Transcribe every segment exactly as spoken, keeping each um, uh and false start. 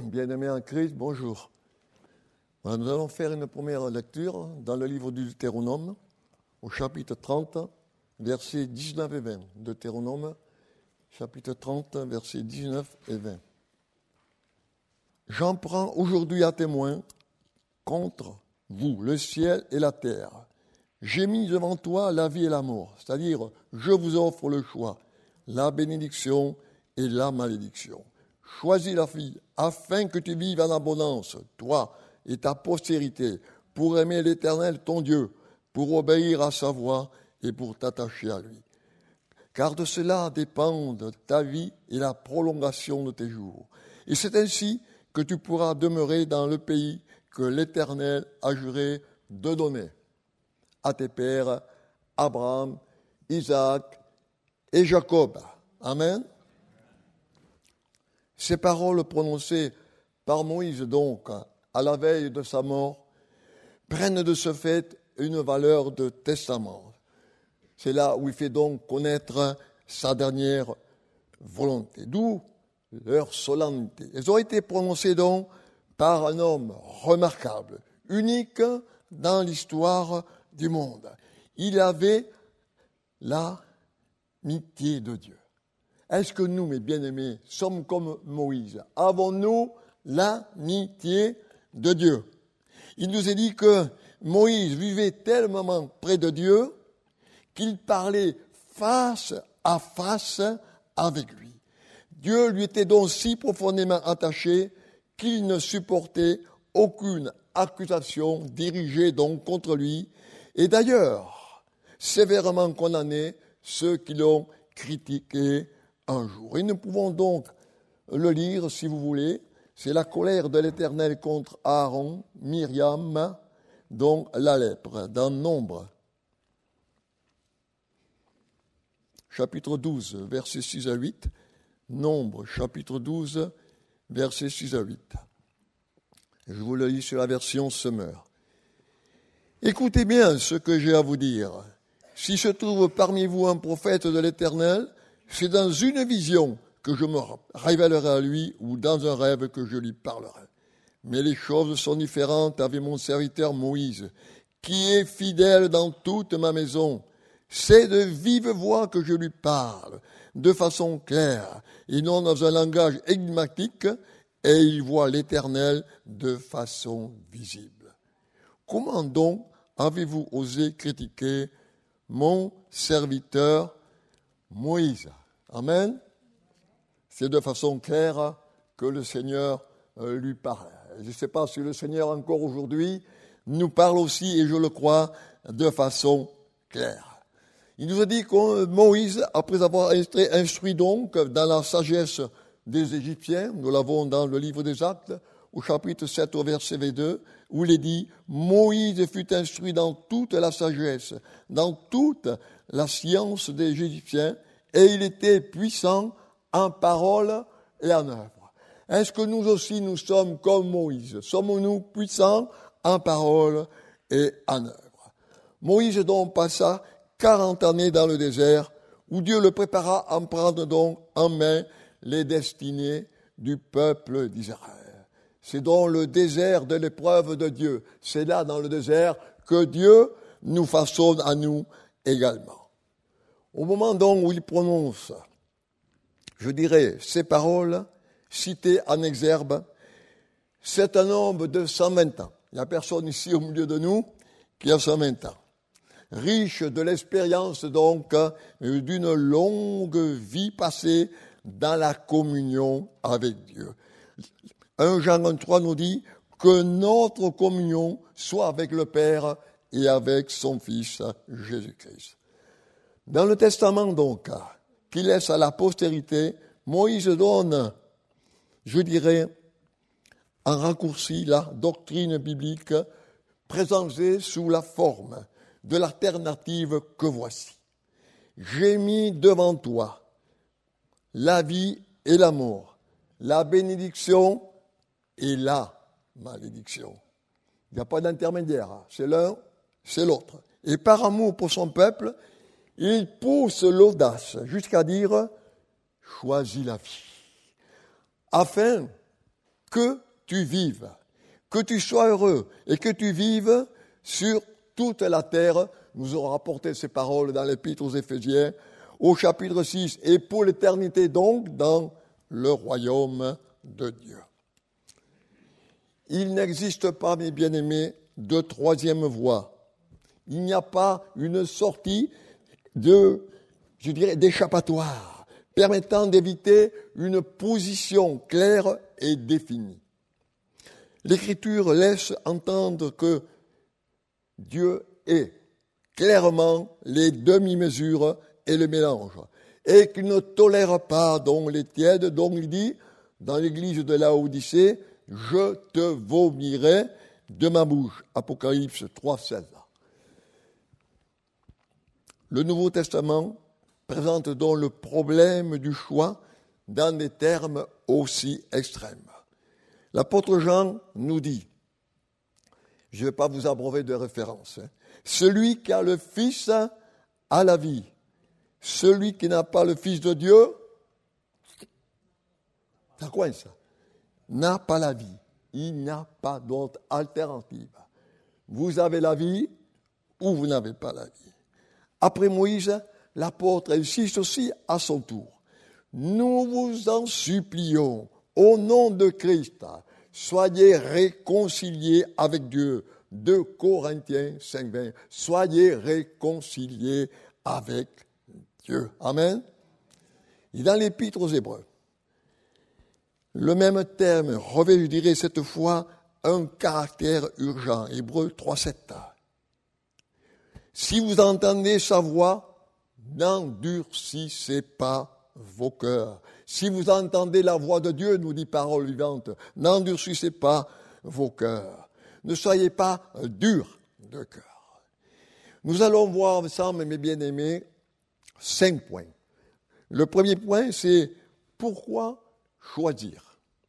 Bien-aimés en Christ, bonjour. Nous allons faire une première lecture dans le livre du Deutéronome, au chapitre trente, versets dix-neuf et vingt. Deutéronome, chapitre trente, versets dix-neuf et vingt. J'en prends aujourd'hui à témoin contre vous, le ciel et la terre. J'ai mis devant toi la vie et la mort, c'est-à-dire je vous offre le choix, la bénédiction et la malédiction. Choisis la vie, afin que tu vives en abondance, toi et ta postérité, pour aimer l'Éternel ton Dieu, pour obéir à sa voix et pour t'attacher à lui. Car de cela dépendent ta vie et la prolongation de tes jours. Et c'est ainsi que tu pourras demeurer dans le pays que l'Éternel a juré de donner à tes pères, Abraham, Isaac et Jacob. Amen. Ces paroles prononcées par Moïse, donc, à la veille de sa mort, prennent de ce fait une valeur de testament. C'est là où il fait donc connaître sa dernière volonté, d'où leur solennité. Elles ont été prononcées donc par un homme remarquable, unique dans l'histoire du monde. Il avait l'amitié de Dieu. Est-ce que nous, mes bien-aimés, sommes comme Moïse? Avons-nous l'amitié de Dieu? Il nous est dit que Moïse vivait tellement près de Dieu qu'il parlait face à face avec lui. Dieu lui était donc si profondément attaché qu'il ne supportait aucune accusation dirigée donc contre lui, et d'ailleurs sévèrement condamné ceux qui l'ont critiqué un jour. Et nous pouvons donc le lire, si vous voulez. C'est la colère de l'Éternel contre Aaron, Myriam, donc la lèpre, dans Nombre. Chapitre douze, versets six à huit. Nombre, chapitre douze, versets six à huit. Je vous le lis sur la version Semeur. Écoutez bien ce que j'ai à vous dire. Si se trouve parmi vous un prophète de l'Éternel, c'est dans une vision que je me révélerai à lui ou dans un rêve que je lui parlerai. Mais les choses sont différentes avec mon serviteur Moïse, qui est fidèle dans toute ma maison. C'est de vive voix que je lui parle, de façon claire, et non dans un langage énigmatique, et il voit l'Éternel de façon visible. Comment donc avez-vous osé critiquer mon serviteur Moïse? Amen. C'est de façon claire que le Seigneur lui parle. Je ne sais pas si le Seigneur encore aujourd'hui nous parle aussi, et je le crois, de façon claire. Il nous a dit que Moïse, après avoir instruit donc dans la sagesse des Égyptiens, nous l'avons dans le livre des Actes, au chapitre sept, au verset vingt-deux, où il est dit « Moïse fut instruit dans toute la sagesse, dans toute la science des Égyptiens, et il était puissant en parole et en œuvre. » Est-ce que nous aussi, nous sommes comme Moïse? Sommes-nous puissants en parole et en œuvre? Moïse donc passa quarante années dans le désert, où Dieu le prépara à prendre donc en main les destinées du peuple d'Israël. C'est donc le désert de l'épreuve de Dieu. C'est là, dans le désert, que Dieu nous façonne à nous également. Au moment donc où il prononce, je dirais, ces paroles citées en exergue, c'est un homme de cent vingt ans. Il n'y a personne ici au milieu de nous qui a cent vingt ans. Riche de l'expérience donc d'une longue vie passée dans la communion avec Dieu. un Jean un trois nous dit que notre communion soit avec le Père et avec son Fils Jésus-Christ. Dans le testament donc, qu'il laisse à la postérité, Moïse donne, je dirais, en raccourci, la doctrine biblique présentée sous la forme de l'alternative que voici. J'ai mis devant toi la vie et la mort, la bénédiction et la malédiction. Il n'y a pas d'intermédiaire, c'est l'un, c'est l'autre. Et par amour pour son peuple, il pousse l'audace jusqu'à dire « choisis la vie », afin que tu vives, que tu sois heureux et que tu vives sur toute la terre. Nous aurons rapporté ces paroles dans l'Épître aux Éphésiens, au chapitre six, et pour l'éternité donc dans le royaume de Dieu. Il n'existe pas, mes bien-aimés, de troisième voie. Il n'y a pas une sortie de, je dirais, d'échappatoire permettant d'éviter une position claire et définie. L'Écriture laisse entendre que Dieu est clairement les demi-mesures et le mélange, et qu'il ne tolère pas donc les tièdes, donc il dit dans l'église de Laodicée, « Je te vomirai de ma bouche ». Apocalypse trois, seize. Le Nouveau Testament présente donc le problème du choix dans des termes aussi extrêmes. L'apôtre Jean nous dit, je ne vais pas vous abreuver de références, hein, celui qui a le Fils a la vie, celui qui n'a pas le Fils de Dieu, ça coince, n'a pas la vie. Il n'y a pas d'autre alternative. Vous avez la vie ou vous n'avez pas la vie. Après Moïse, l'apôtre insiste aussi à son tour. Nous vous en supplions, au nom de Christ, soyez réconciliés avec Dieu. deux Corinthiens cinq, vingt. Soyez réconciliés avec Dieu. Amen. Et dans l'Épître aux Hébreux, le même terme revêt, je dirais, cette fois, un caractère urgent. Hébreux trois, sept. Si vous entendez sa voix, n'endurcissez pas vos cœurs. Si vous entendez la voix de Dieu, nous dit Parole vivante, n'endurcissez pas vos cœurs. Ne soyez pas durs de cœur. Nous allons voir ensemble, mes bien-aimés, cinq points. Le premier point, c'est pourquoi choisir.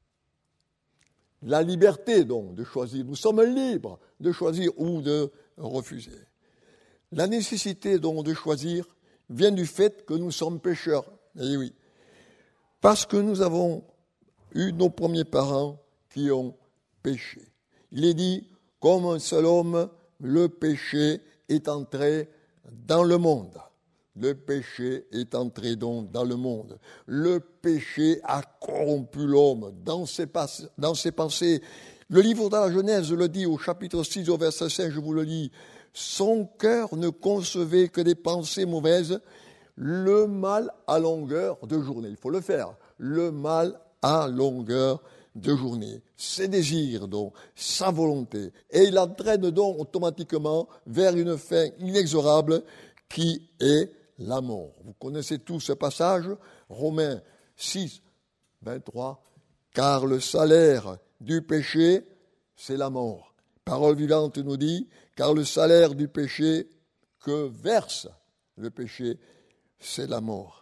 La liberté, donc, de choisir. Nous sommes libres de choisir ou de refuser. La nécessité, donc, de choisir vient du fait que nous sommes pécheurs. Eh oui. Parce que nous avons eu nos premiers parents qui ont péché. Il est dit, comme un seul homme, le péché est entré dans le monde. Le péché est entré donc dans le monde. Le péché a corrompu l'homme dans ses, pas- dans ses pensées. Le livre de la Genèse le dit au chapitre six, au verset cinq, je vous le lis. Son cœur ne concevait que des pensées mauvaises, le mal à longueur de journée. Il faut le faire. Le mal à longueur de journée. Ses désirs, donc, sa volonté. Et il entraîne donc automatiquement vers une fin inexorable qui est la mort. Vous connaissez tous ce passage, Romains six, vingt-trois. Car le salaire du péché, c'est la mort. Parole vivante nous dit, car le salaire du péché que verse le péché, c'est la mort.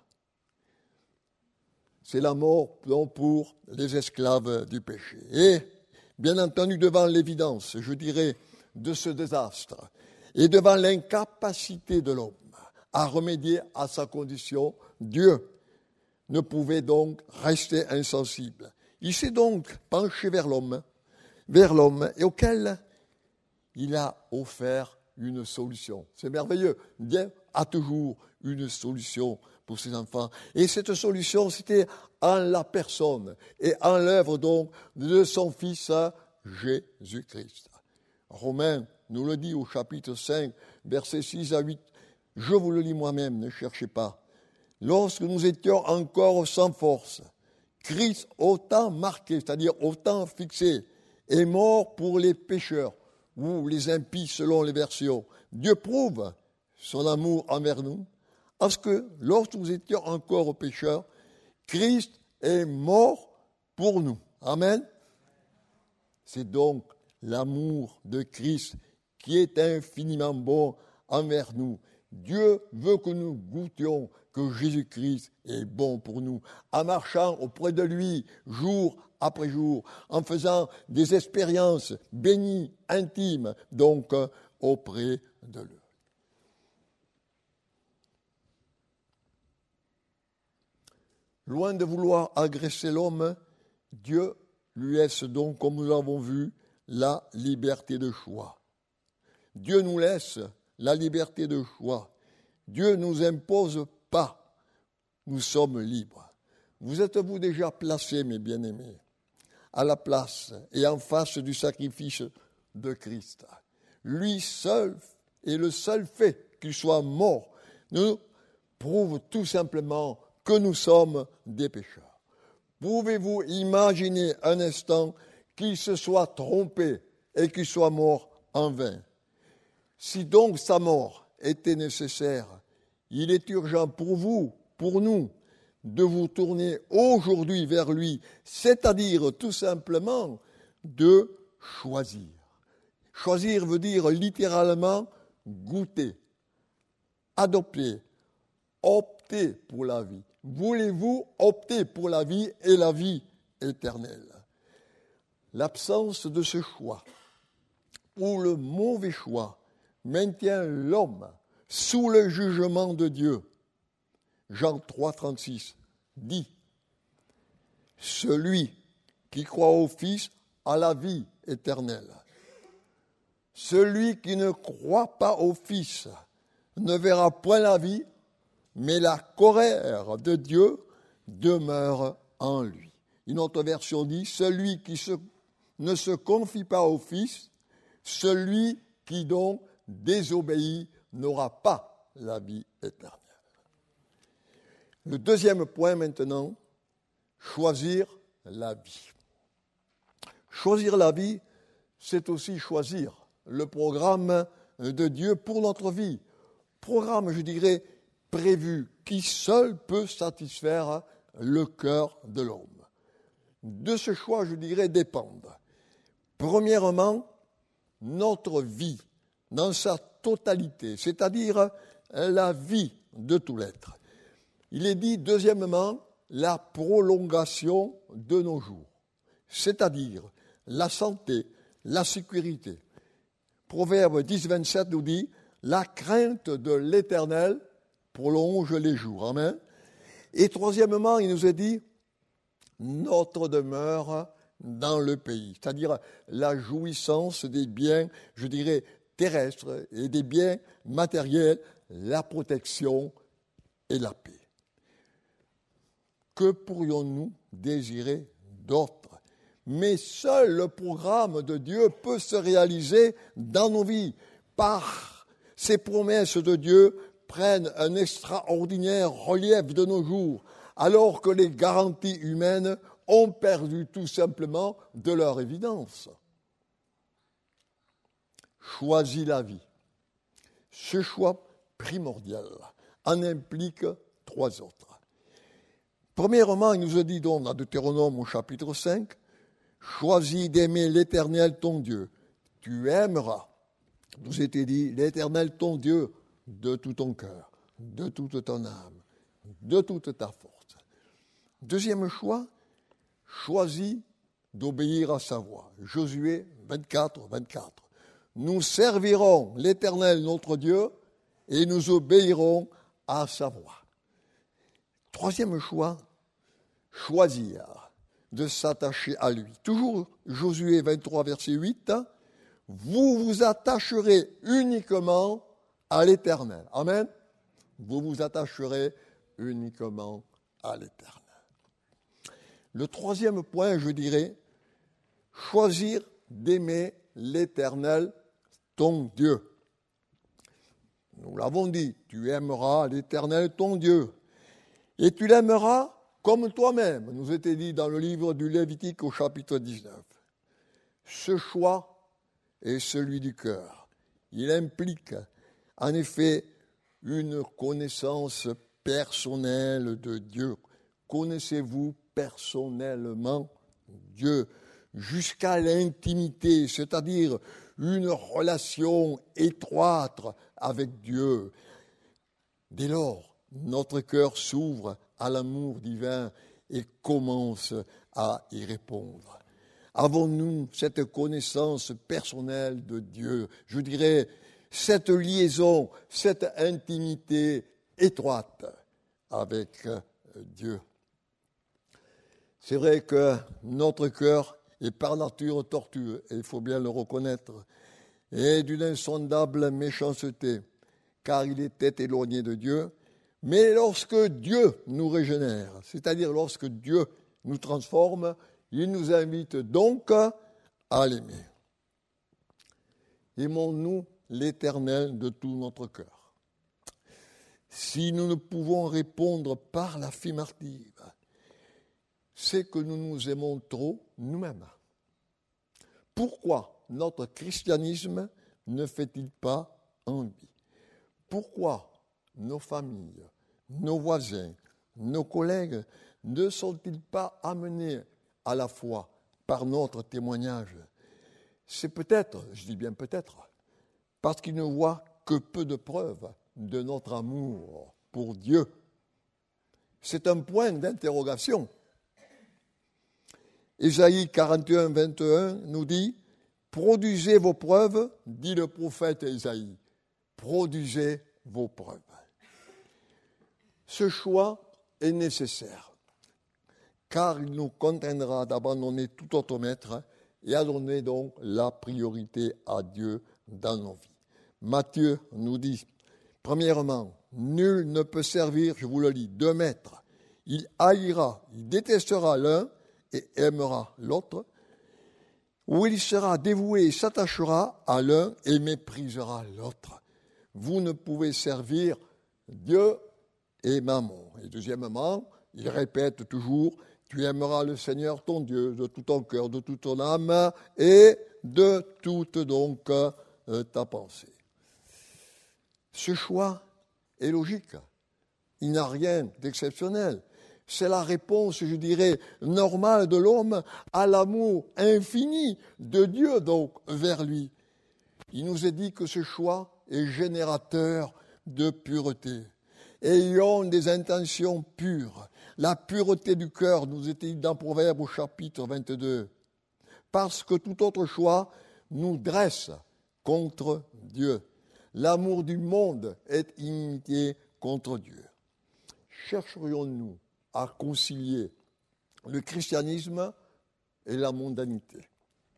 C'est la mort donc pour les esclaves du péché. Et, bien entendu, devant l'évidence, je dirais, de ce désastre, et devant l'incapacité de l'homme à remédier à sa condition, Dieu ne pouvait donc rester insensible. Il s'est donc penché vers l'homme, vers l'homme, et auquel il a offert une solution. C'est merveilleux. Dieu a toujours une solution pour ses enfants. Et cette solution, c'était en la personne et en l'œuvre donc de son Fils Jésus-Christ. Romains nous le dit au chapitre cinq, versets six à huit. Je vous le lis moi-même, ne cherchez pas. Lorsque nous étions encore sans force, Christ, autant marqué, c'est-à-dire autant fixé, est mort pour les pécheurs, ou les impies selon les versions. Dieu prouve son amour envers nous, parce que lorsque nous étions encore pécheurs, Christ est mort pour nous. Amen. C'est donc l'amour de Christ qui est infiniment bon envers nous. Dieu veut que nous goûtions que Jésus-Christ est bon pour nous, en marchant auprès de lui jour après jour, en faisant des expériences bénies, intimes, donc auprès de lui. Loin de vouloir agresser l'homme, Dieu lui laisse donc, comme nous l'avons vu, la liberté de choix. Dieu nous laisse la liberté de choix. Dieu ne nous impose pas. Nous sommes libres. Vous êtes-vous déjà placés, mes bien-aimés, à la place et en face du sacrifice de Christ? Lui seul et le seul fait qu'il soit mort nous prouve tout simplement que nous sommes des pécheurs. Pouvez-vous imaginer un instant qu'il se soit trompé et qu'il soit mort en vain? Si donc sa mort était nécessaire, il est urgent pour vous, pour nous, de vous tourner aujourd'hui vers lui, c'est-à-dire tout simplement de choisir. Choisir veut dire littéralement goûter, adopter, opter pour la vie. Voulez-vous opter pour la vie et la vie éternelle? L'absence de ce choix, ou le mauvais choix, maintient l'homme sous le jugement de Dieu. Jean trois, trente-six dit « Celui qui croit au Fils a la vie éternelle. Celui qui ne croit pas au Fils ne verra point la vie, mais la colère de Dieu demeure en lui. » Une autre version dit « Celui qui se, ne se confie pas au Fils, celui qui donc désobéit n'aura pas la vie éternelle. » Le deuxième point maintenant, choisir la vie. Choisir la vie, c'est aussi choisir le programme de Dieu pour notre vie. Programme, je dirais, prévu, qui seul peut satisfaire le cœur de l'homme. De ce choix, je dirais, dépendent, premièrement, notre vie dans sa totalité, c'est-à-dire la vie de tout l'être. Il est dit, deuxièmement, la prolongation de nos jours, c'est-à-dire la santé, la sécurité. Proverbe dix, vingt-sept nous dit, la crainte de l'Éternel prolonge les jours. Amen. Et troisièmement, il nous est dit, notre demeure dans le pays, c'est-à-dire la jouissance des biens, je dirais, terrestres et des biens matériels, la protection et la paix. Que pourrions-nous désirer d'autre? Mais seul le programme de Dieu peut se réaliser dans nos vies. Par ces promesses de Dieu prennent un extraordinaire relief de nos jours, alors que les garanties humaines ont perdu tout simplement de leur évidence. Choisis la vie. Ce choix primordial en implique trois autres. Premièrement, il nous est dit donc dans Deutéronome au chapitre cinq, « Choisis d'aimer l'Éternel ton Dieu, tu aimeras. » Nous était dit, l'Éternel ton Dieu, de tout ton cœur, de toute ton âme, de toute ta force. Deuxième choix, choisis d'obéir à sa voix. Josué vingt-quatre, vingt-quatre. Nous servirons l'Éternel notre Dieu et nous obéirons à sa voix. Troisième choix, choisir de s'attacher à lui. Toujours Josué vingt-trois, verset huit, vous vous attacherez uniquement à l'Éternel. Amen. Vous vous attacherez uniquement à l'Éternel. Le troisième point, je dirais, choisir d'aimer l'Éternel, ton Dieu. Nous l'avons dit, tu aimeras l'Éternel, ton Dieu. Et tu l'aimeras comme toi-même, nous était dit dans le livre du Lévitique au chapitre dix-neuf. Ce choix est celui du cœur. Il implique en effet une connaissance personnelle de Dieu. Connaissez-vous personnellement Dieu jusqu'à l'intimité, c'est-à-dire une relation étroite avec Dieu. Dès lors, notre cœur s'ouvre à l'amour divin et commence à y répondre. Avons-nous cette connaissance personnelle de Dieu? Je dirais, cette liaison, cette intimité étroite avec Dieu. C'est vrai que notre cœur est par nature tortueux, et il faut bien le reconnaître, et d'une insondable méchanceté, car il était éloigné de Dieu. Mais lorsque Dieu nous régénère, c'est-à-dire lorsque Dieu nous transforme, il nous invite donc à l'aimer. Aimons-nous l'Éternel de tout notre cœur. Si nous ne pouvons répondre par l'affirmative, c'est que nous nous aimons trop nous-mêmes. Pourquoi notre christianisme ne fait-il pas envie? Pourquoi nos familles, nos voisins, nos collègues ne sont-ils pas amenés à la foi par notre témoignage? C'est peut-être, je dis bien peut-être, parce qu'ils ne voient que peu de preuves de notre amour pour Dieu. C'est un point d'interrogation. Ésaïe quarante et un, vingt et un nous dit « Produisez vos preuves, dit le prophète Ésaïe. Produisez vos preuves. » Ce choix est nécessaire, car il nous contraindra d'abandonner tout autre maître et à donner donc la priorité à Dieu dans nos vies. Matthieu nous dit, premièrement, nul ne peut servir, je vous le lis, deux maîtres. Il haïra, il détestera l'un et aimera l'autre, ou il sera dévoué et s'attachera à l'un et méprisera l'autre. Vous ne pouvez servir Dieu et Mammon. Et deuxièmement, il répète toujours, tu aimeras le Seigneur ton Dieu de tout ton cœur, de toute ton âme et de toute donc euh, ta pensée. Ce choix est logique. Il n'a rien d'exceptionnel. C'est la réponse, je dirais, normale de l'homme à l'amour infini de Dieu, donc, vers lui. Il nous est dit que ce choix est générateur de pureté. Ayons des intentions pures. La pureté du cœur nous est dit dans Proverbes au chapitre vingt-deux. Parce que tout autre choix nous dresse contre Dieu. L'amour du monde est inimitié contre Dieu. Chercherions-nous à concilier le christianisme et la mondanité?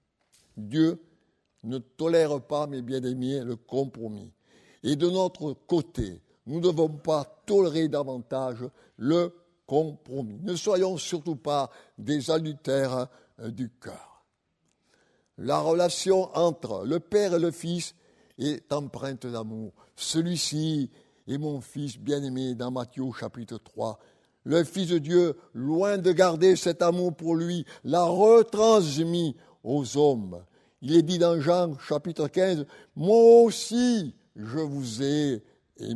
Dieu ne tolère pas, mes bien-aimés, le compromis. Et de notre côté, nous ne devons pas tolérer davantage le compromis. Ne soyons surtout pas des adultères du cœur. La relation entre le Père et le Fils est empreinte d'amour. Celui-ci est mon Fils bien-aimé dans Matthieu chapitre trois. Le Fils de Dieu, loin de garder cet amour pour lui, l'a retransmis aux hommes. Il est dit dans Jean chapitre quinze, « Moi aussi, je vous ai aimé. »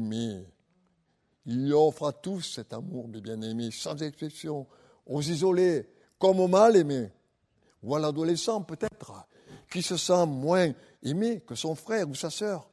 Il lui offre à tous cet amour, mes bien-aimés, sans exception, aux isolés comme aux mal-aimés, ou à l'adolescent peut-être, qui se sent moins aimé que son frère ou sa sœur.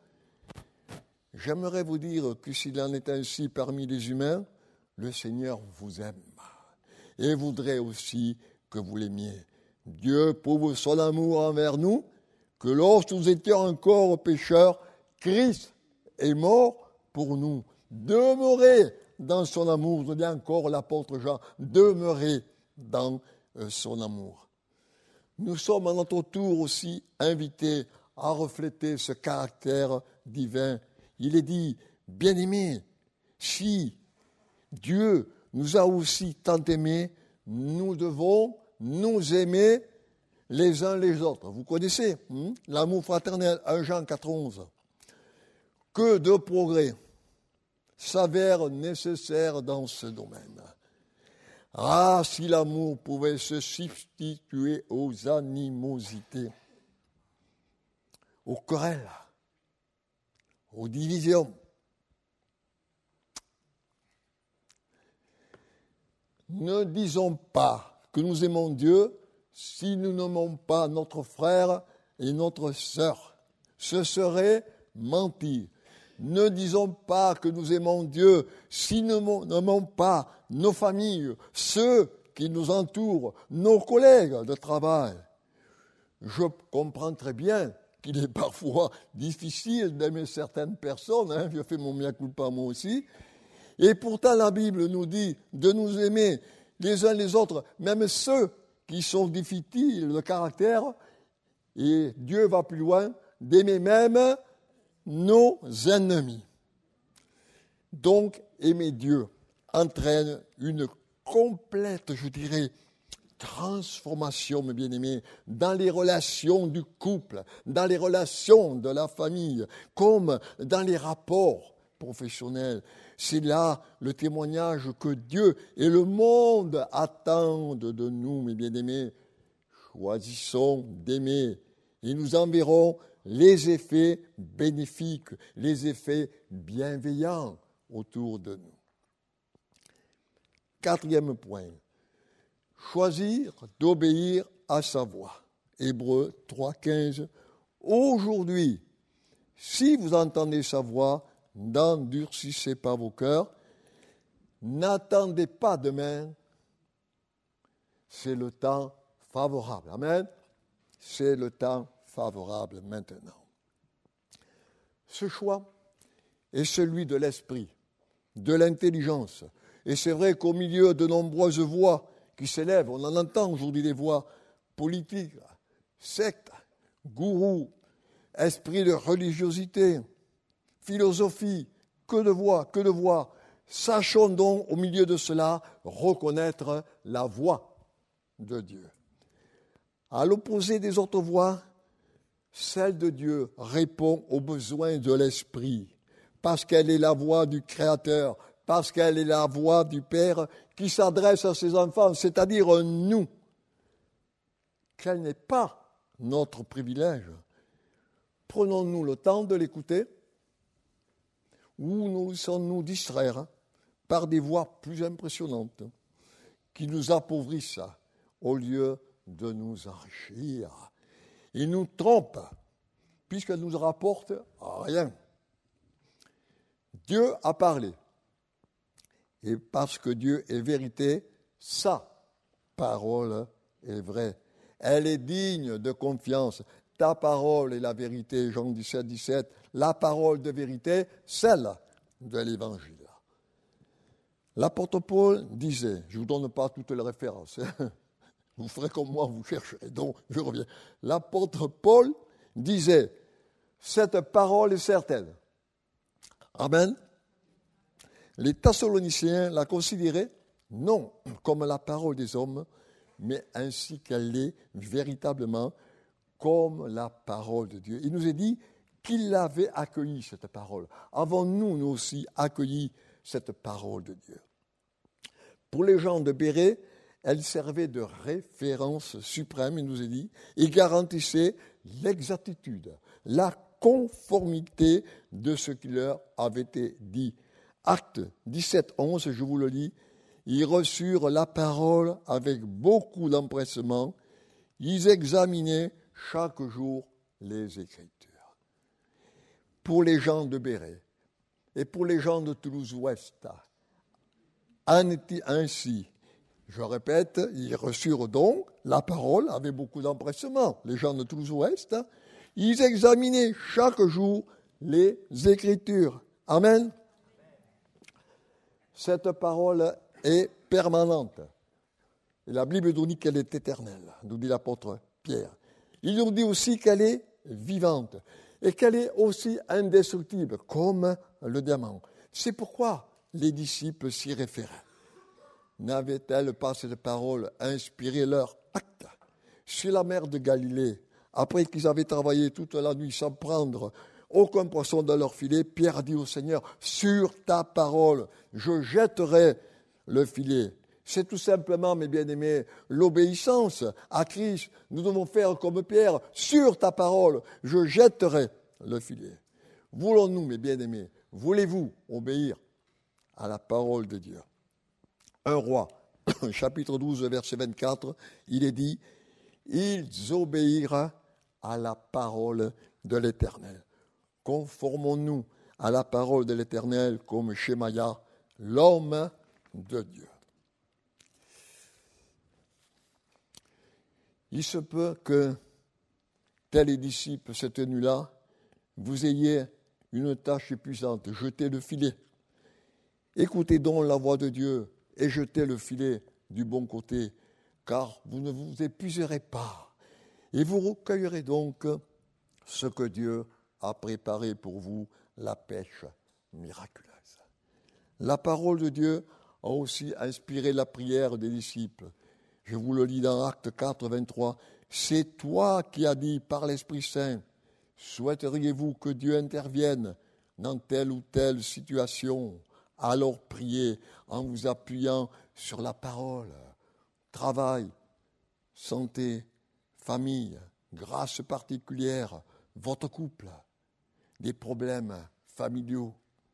J'aimerais vous dire que s'il en est ainsi parmi les humains, le Seigneur vous aime et voudrait aussi que vous l'aimiez. Dieu prouve son amour envers nous, que lorsque nous étions encore pécheurs, Christ est mort pour nous. Demeurez dans son amour, je dis encore l'apôtre Jean, demeurez dans son amour. Nous sommes à notre tour aussi invités à refléter ce caractère divin. Il est dit, bien-aimés, si Dieu nous a aussi tant aimés, nous devons nous aimer les uns les autres. Vous connaissez hein, l'amour fraternel, premier Jean quatre onze. Que de progrès s'avère nécessaire dans ce domaine. Ah, si l'amour pouvait se substituer aux animosités, aux querelles, aux divisions. Ne disons pas que nous aimons Dieu si nous n'aimons pas notre frère et notre sœur. Ce serait mentir. Ne disons pas que nous aimons Dieu si nous n'aimons pas nos familles, ceux qui nous entourent, nos collègues de travail. Je comprends très bien qu'il est parfois difficile d'aimer certaines personnes, hein, je fais mon mea culpa moi aussi, et pourtant la Bible nous dit de nous aimer les uns les autres, même ceux qui sont difficiles de caractère, et Dieu va plus loin, d'aimer même nos ennemis. Donc, aimer Dieu entraîne une complète, je dirais, transformation, mes bien-aimés, dans les relations du couple, dans les relations de la famille, comme dans les rapports professionnels. C'est là le témoignage que Dieu et le monde attendent de nous, mes bien-aimés. Choisissons d'aimer et nous en verrons les effets bénéfiques, les effets bienveillants autour de nous. Quatrième point, choisir d'obéir à sa voix. Hébreux trois, quinze. Aujourd'hui, si vous entendez sa voix, n'endurcissez pas vos cœurs, n'attendez pas demain, c'est le temps favorable. Amen. C'est le temps favorable maintenant. Ce choix est celui de l'esprit, de l'intelligence. Et c'est vrai qu'au milieu de nombreuses voix qui s'élèvent, on en entend aujourd'hui des voix politiques, sectes, gourous, esprit de religiosité, philosophie, que de voix, que de voix. Sachons donc au milieu de cela reconnaître la voix de Dieu. À l'opposé des autres voix, celle de Dieu répond aux besoins de l'esprit, parce qu'elle est la voix du Créateur, parce qu'elle est la voix du Père qui s'adresse à ses enfants, c'est-à-dire nous. Quel n'est pas notre privilège. Prenons-nous le temps de l'écouter ou nous laissons-nous distraire par des voix plus impressionnantes qui nous appauvrissent au lieu de nous enrichir. Ils nous trompent puisqu'elles ne nous rapportent rien. Dieu a parlé. Et parce que Dieu est vérité, sa parole est vraie. Elle est digne de confiance. Ta parole est la vérité, Jean dix-sept, dix-sept. La parole de vérité, celle de l'Évangile. L'apôtre Paul disait, je ne vous donne pas toutes les références, hein, vous ferez comme moi, vous chercherez, donc je reviens. L'apôtre Paul disait, cette parole est certaine. Amen. Les Thessaloniciens la considéraient non comme la parole des hommes, mais ainsi qu'elle est véritablement comme la parole de Dieu. Il nous est dit qu'il avait accueilli cette parole. Avons-nous, nous aussi, accueilli cette parole de Dieu? Pour les gens de Bérée, elle servait de référence suprême, il nous est dit, et garantissait l'exactitude, la conformité de ce qui leur avait été dit. Acte dix-sept, onze, je vous le lis. Ils reçurent la parole avec beaucoup d'empressement. Ils examinaient chaque jour les Écritures. Pour les gens de Bérée et pour les gens de Toulouse-Ouest, en est-il ainsi. Je répète, ils reçurent donc la parole avec beaucoup d'empressement. Les gens de Toulouse-Ouest, ils examinaient chaque jour les Écritures. Amen. Cette parole est permanente. Et la Bible nous dit qu'elle est éternelle, nous dit l'apôtre Pierre. Il nous dit aussi qu'elle est vivante et qu'elle est aussi indestructible, comme le diamant. C'est pourquoi les disciples s'y référaient. N'avaient-elles pas cette parole inspiré leur acte sur la mer de Galilée, après qu'ils avaient travaillé toute la nuit sans prendre aucun poisson dans leur filet, Pierre dit au Seigneur, sur ta parole, je jetterai le filet. C'est tout simplement, mes bien-aimés, l'obéissance à Christ. Nous devons faire comme Pierre, sur ta parole, je jetterai le filet. Voulons-nous, mes bien-aimés, voulez-vous obéir à la parole de Dieu? Un roi, chapitre douze, verset vingt-quatre, il est dit, ils obéirent à la parole de l'Éternel. Conformons-nous à la parole de l'Éternel comme Shemaïa, l'homme de Dieu. Il se peut que, tels les disciples cette nuit-là, vous ayez une tâche épuisante, jetez le filet. Écoutez donc la voix de Dieu et jetez le filet du bon côté, car vous ne vous épuiserez pas. Et vous recueillerez donc ce que Dieu a préparé pour vous, la pêche miraculeuse. La parole de Dieu a aussi inspiré la prière des disciples. Je vous le lis dans Actes quatre, vingt-trois. « C'est toi qui as dit par l'Esprit Saint, souhaiteriez-vous que Dieu intervienne dans telle ou telle situation ? Alors priez en vous appuyant sur la parole. Travail, santé, famille, grâce particulière, votre couple, des problèmes familiaux.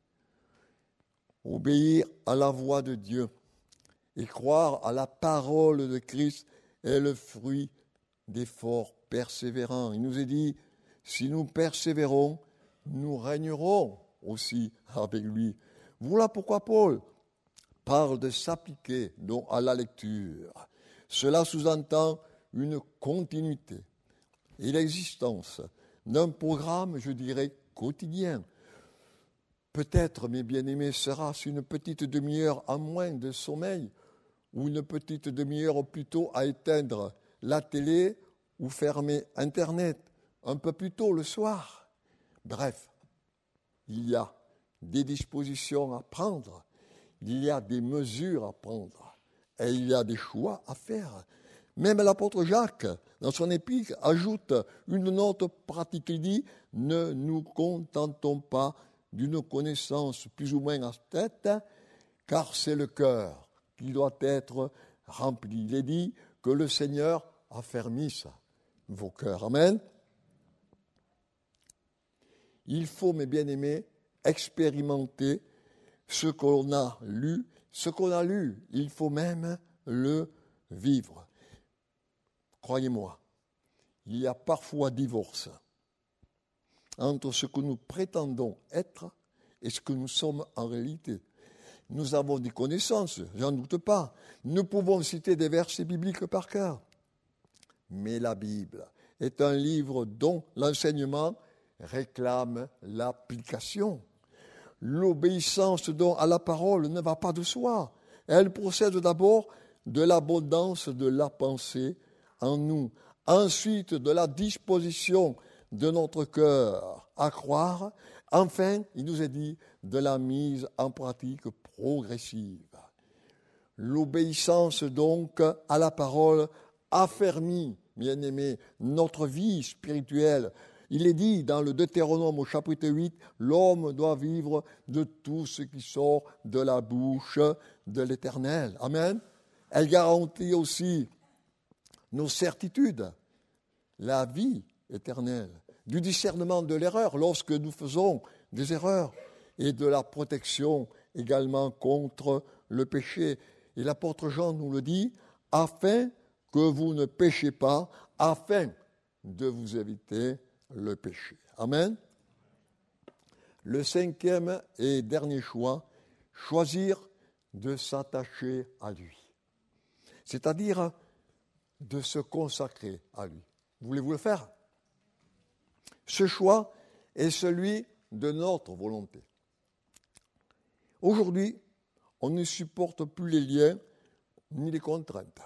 Obéir à la voix de Dieu et croire à la parole de Christ est le fruit d'efforts persévérants. Il nous est dit, si nous persévérons, nous régnerons aussi avec lui. Voilà pourquoi Paul parle de s'appliquer donc à la lecture. Cela sous-entend une continuité et l'existence d'un programme, je dirais, quotidien. Peut-être, mes bien-aimés, sera-ce une petite demi-heure en moins de sommeil ou une petite demi-heure plutôt à éteindre la télé ou fermer Internet un peu plus tôt le soir. Bref, il y a des dispositions à prendre, il y a des mesures à prendre et il y a des choix à faire. Même l'apôtre Jacques, dans son épître, ajoute une note pratique. Il dit « Ne nous contentons pas d'une connaissance plus ou moins en tête, car c'est le cœur qui doit être rempli. » Il est dit que le Seigneur affermisse vos cœurs. Amen. Il faut, mes bien-aimés, expérimenter ce qu'on a lu. Ce qu'on a lu, il faut même le vivre. Croyez-moi, il y a parfois divorce entre ce que nous prétendons être et ce que nous sommes en réalité. Nous avons des connaissances, j'en doute pas. Nous pouvons citer des versets bibliques par cœur. Mais la Bible est un livre dont l'enseignement réclame l'application. L'obéissance donc à la parole ne va pas de soi. Elle procède d'abord de l'abondance de la pensée en nous, ensuite de la disposition de notre cœur à croire, enfin, il nous est dit, de la mise en pratique progressive. L'obéissance donc à la parole affermit, bien-aimés, notre vie spirituelle. Il est dit dans le Deutéronome au chapitre huit, l'homme doit vivre de tout ce qui sort de la bouche de l'Éternel. Amen. Elle garantit aussi nos certitudes, la vie éternelle, du discernement de l'erreur lorsque nous faisons des erreurs et de la protection également contre le péché. Et l'apôtre Jean nous le dit, afin que vous ne péchiez pas, afin de vous éviter le péché. Amen. Le cinquième et dernier choix, choisir de s'attacher à lui. C'est-à-dire de se consacrer à lui. Voulez-vous le faire ? Ce choix est celui de notre volonté. Aujourd'hui, on ne supporte plus les liens ni les contraintes.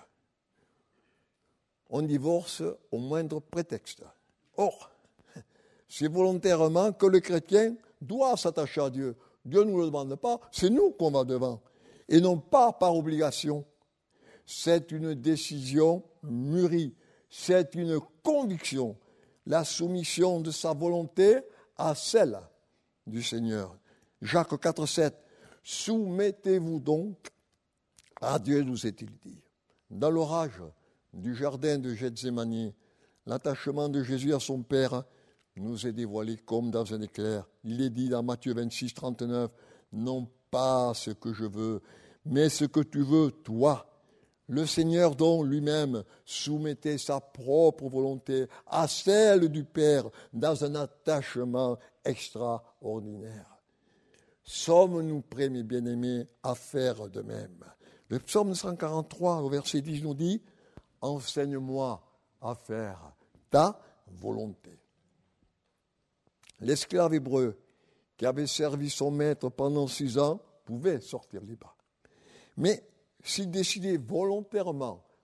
On divorce au moindre prétexte. Or, c'est volontairement que le chrétien doit s'attacher à Dieu. Dieu ne nous le demande pas, c'est nous qu'on va devant, et non pas par obligation. C'est une décision mûrie, c'est une conviction, la soumission de sa volonté à celle du Seigneur. Jacques quatre, sept, soumettez-vous donc à Dieu, nous est-il dit. Dans l'orage du jardin de Gethsémani, l'attachement de Jésus à son Père nous est dévoilé comme dans un éclair. Il est dit dans Matthieu vingt-six, trente-neuf, non pas ce que je veux, mais ce que tu veux, toi. Le Seigneur donc lui-même soumettait sa propre volonté à celle du Père dans un attachement extraordinaire. Sommes-nous prêts, mes bien-aimés, à faire de même ? Le psaume cent quarante-trois, au verset dix, nous dit « Enseigne-moi à faire ta volonté ». L'esclave hébreu qui avait servi son maître pendant six ans pouvait sortir libre. Mais s'il décidait volontairement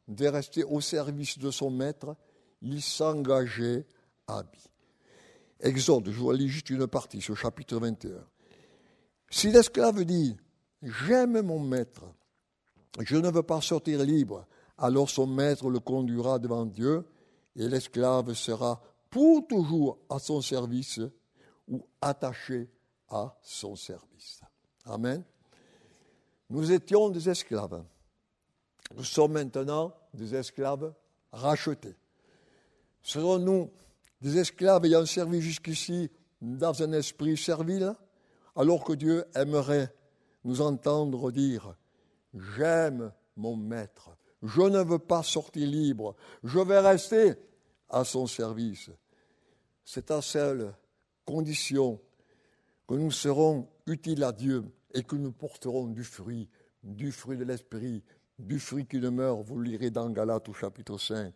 de rester au service de son maître, il s'engageait à vie. Exode, je vous lis juste une partie, ce chapitre vingt et un. Si l'esclave dit « J'aime mon maître, je ne veux pas sortir libre », alors son maître le conduira devant Dieu et l'esclave sera pour toujours à son service ou attaché à son service. Amen. Nous étions des esclaves. Nous sommes maintenant des esclaves rachetés. Serons-nous des esclaves ayant servi jusqu'ici dans un esprit servile, alors que Dieu aimerait nous entendre dire « J'aime mon maître, je ne veux pas sortir libre, je vais rester à son service ». C'est à seule condition que nous serons utiles à Dieu et que nous porterons du fruit, du fruit de l'esprit, du fruit qui demeure, vous le lirez dans Galates au chapitre cinq.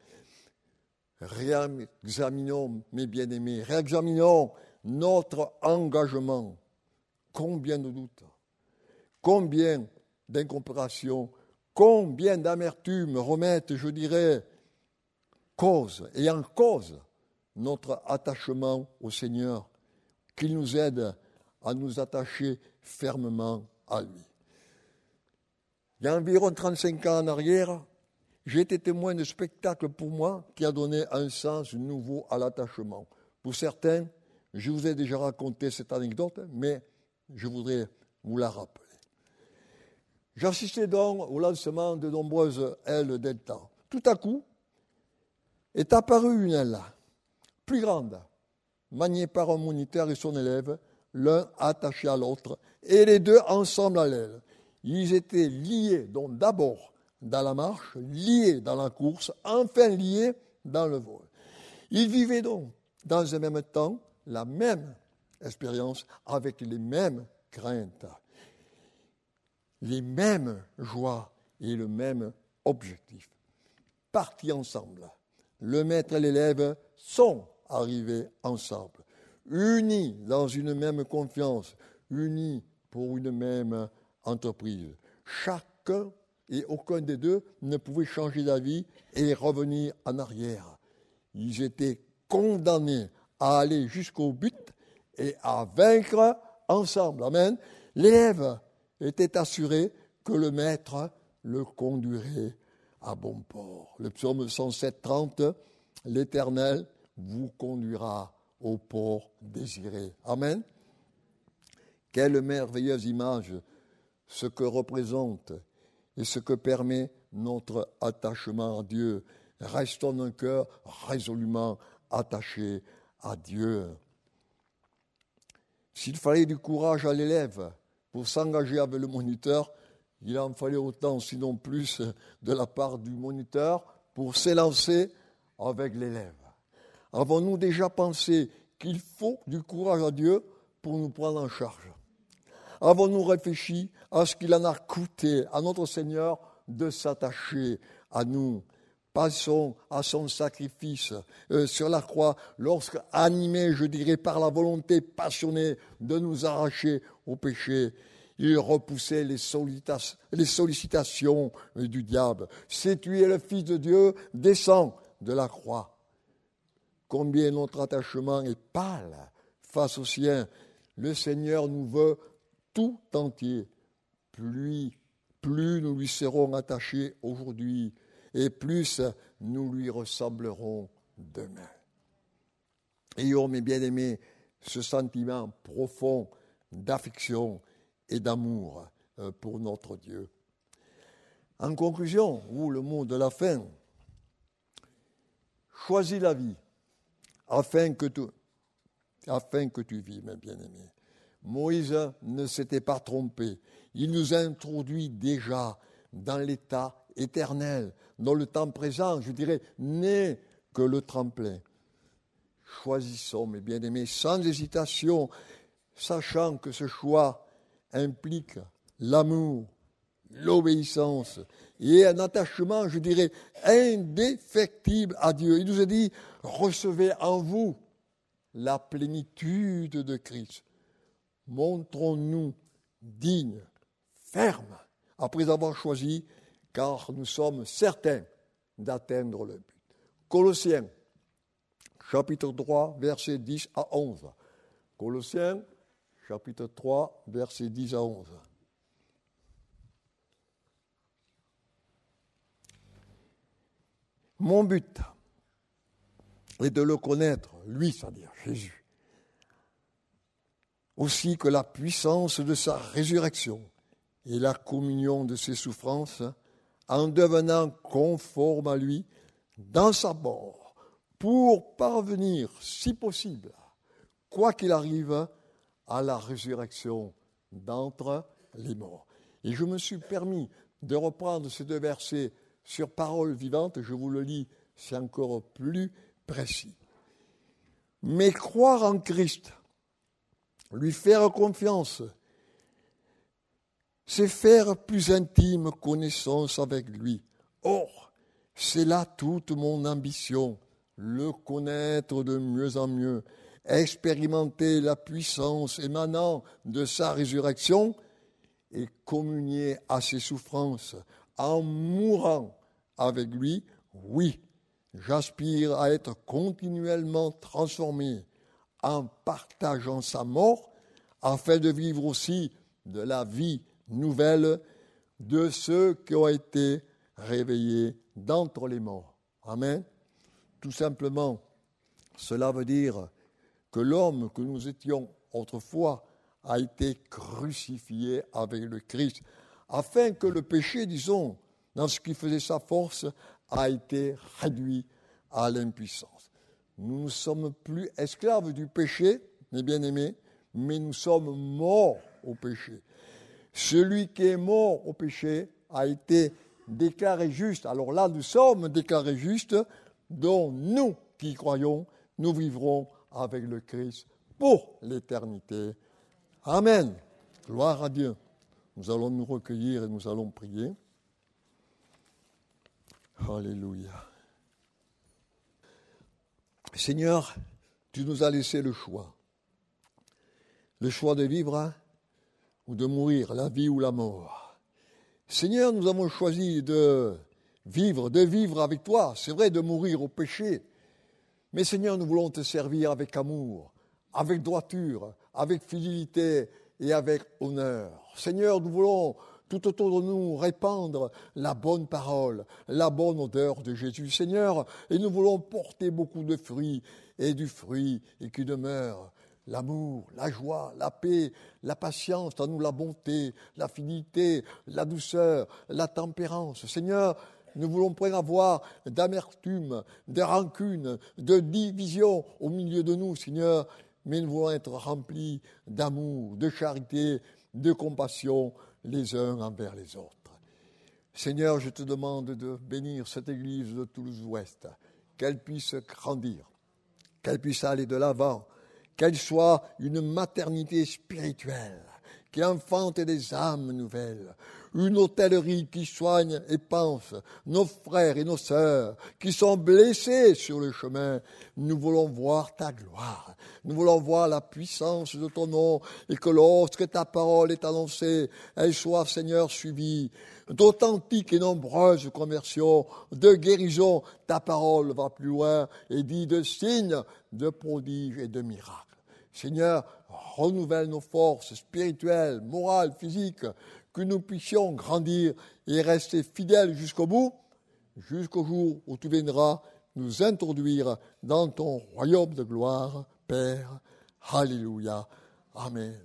Réexaminons, mes bien-aimés, réexaminons notre engagement. Combien de doutes, combien d'incompréhensions, combien d'amertume remettent, je dirais, cause et en cause notre attachement au Seigneur, qu'il nous aide à nous attacher fermement à lui. Il y a environ trente-cinq ans en arrière, j'ai été témoin de spectacle pour moi qui a donné un sens nouveau à l'attachement. Pour certains, je vous ai déjà raconté cette anecdote, mais je voudrais vous la rappeler. J'assistais donc au lancement de nombreuses ailes Delta. Tout à coup, est apparue une aile plus grande, maniée par un moniteur et son élève, l'un attaché à l'autre, et les deux ensemble à l'aile. Ils étaient liés, donc d'abord dans la marche, liés dans la course, enfin liés dans le vol. Ils vivaient donc dans un même temps la même expérience avec les mêmes craintes, les mêmes joies et le même objectif. Partis ensemble, le maître et l'élève sont arrivés ensemble, unis dans une même confiance, unis pour une même entreprise. Chacun et aucun des deux ne pouvait changer d'avis et revenir en arrière. Ils étaient condamnés à aller jusqu'au but et à vaincre ensemble. Amen. L'élève était assuré que le maître le conduirait à bon port. Le psaume cent sept, trente, l'Éternel vous conduira au port désiré. Amen. Quelle merveilleuse image ce que représente et ce que permet notre attachement à Dieu. Restons d'un cœur résolument attaché à Dieu. S'il fallait du courage à l'élève pour s'engager avec le moniteur, il en fallait autant, sinon plus, de la part du moniteur pour s'élancer avec l'élève. Avons-nous déjà pensé qu'il faut du courage à Dieu pour nous prendre en charge? Avons-nous réfléchi à ce qu'il en a coûté à notre Seigneur de s'attacher à nous? Passons à son sacrifice euh, sur la croix, lorsque, animé, je dirais, par la volonté passionnée de nous arracher au péché, il repoussait les, sollicita- les sollicitations du diable. Si tu es le Fils de Dieu, descends de la croix. Combien notre attachement est pâle face au sien. Le Seigneur nous veut tout entier. Plus, plus nous lui serons attachés aujourd'hui, et plus nous lui ressemblerons demain. Ayons, mes bien-aimés, ce sentiment profond d'affection et d'amour pour notre Dieu. En conclusion, ou le mot de la fin, choisis la vie afin que tu, afin que tu vives, mes bien-aimés. Moïse ne s'était pas trompé. Il nous a introduit déjà dans l'état éternel, dans le temps présent, je dirais, n'est que le tremplin. Choisissons, mes bien-aimés, sans hésitation, sachant que ce choix implique l'amour, l'obéissance et un attachement, je dirais, indéfectible à Dieu. Il nous a dit, recevez en vous la plénitude de Christ. Montrons-nous dignes, fermes, après avoir choisi, car nous sommes certains d'atteindre le but. Colossiens, chapitre trois, versets dix à onze. Colossiens, chapitre trois, versets dix à onze. Mon but est de le connaître, lui, c'est-à-dire Jésus, aussi que la puissance de sa résurrection et la communion de ses souffrances, en devenant conforme à lui dans sa mort, pour parvenir, si possible, quoi qu'il arrive, à la résurrection d'entre les morts. Et je me suis permis de reprendre ces deux versets sur parole vivante, je vous le lis, c'est encore plus précis. Mais croire en Christ, lui faire confiance, c'est faire plus intime connaissance avec lui. Or, c'est là toute mon ambition, le connaître de mieux en mieux, expérimenter la puissance émanant de sa résurrection et communier à ses souffrances en mourant avec lui. Oui, j'aspire à être continuellement transformé en partageant sa mort, afin de vivre aussi de la vie nouvelle de ceux qui ont été réveillés d'entre les morts. Amen. Tout simplement, cela veut dire que l'homme que nous étions autrefois a été crucifié avec le Christ, afin que le péché, disons, dans ce qui faisait sa force, a été réduit à l'impuissance. Nous ne sommes plus esclaves du péché, mes bien-aimés, mais nous sommes morts au péché. Celui qui est mort au péché a été déclaré juste. Alors là, nous sommes déclarés justes, dont nous qui croyons, nous vivrons avec le Christ pour l'éternité. Amen. Gloire à Dieu. Nous allons nous recueillir et nous allons prier. Alléluia. Seigneur, tu nous as laissé le choix. Le choix de vivre hein, ou de mourir, la vie ou la mort. Seigneur, nous avons choisi de vivre, de vivre avec toi. C'est vrai, de mourir au péché. Mais Seigneur, nous voulons te servir avec amour, avec droiture, avec fidélité et avec honneur. Seigneur, nous voulons tout autour de nous répandre la bonne parole, la bonne odeur de Jésus. Seigneur, et nous voulons porter beaucoup de fruits et du fruit et qui demeure. L'amour, la joie, la paix, la patience, en nous la bonté, la fidélité, la douceur, la tempérance. Seigneur, nous voulons pas avoir d'amertume, de rancune, de division au milieu de nous, Seigneur, mais nous voulons être remplis d'amour, de charité, de compassion les uns envers les autres. Seigneur, je te demande de bénir cette église de Toulouse-Ouest, qu'elle puisse grandir, qu'elle puisse aller de l'avant, qu'elle soit une maternité spirituelle, qui enfante des âmes nouvelles, une hôtellerie qui soigne et pense nos frères et nos sœurs qui sont blessés sur le chemin. Nous voulons voir ta gloire, nous voulons voir la puissance de ton nom et que lorsque ta parole est annoncée, elle soit, Seigneur, suivie d'authentiques et nombreuses conversions, de guérison. Ta parole va plus loin et dit de signes, de prodiges et de miracles. Seigneur, renouvelle nos forces spirituelles, morales, physiques, que nous puissions grandir et rester fidèles jusqu'au bout, jusqu'au jour où tu viendras nous introduire dans ton royaume de gloire, Père. Alléluia. Amen.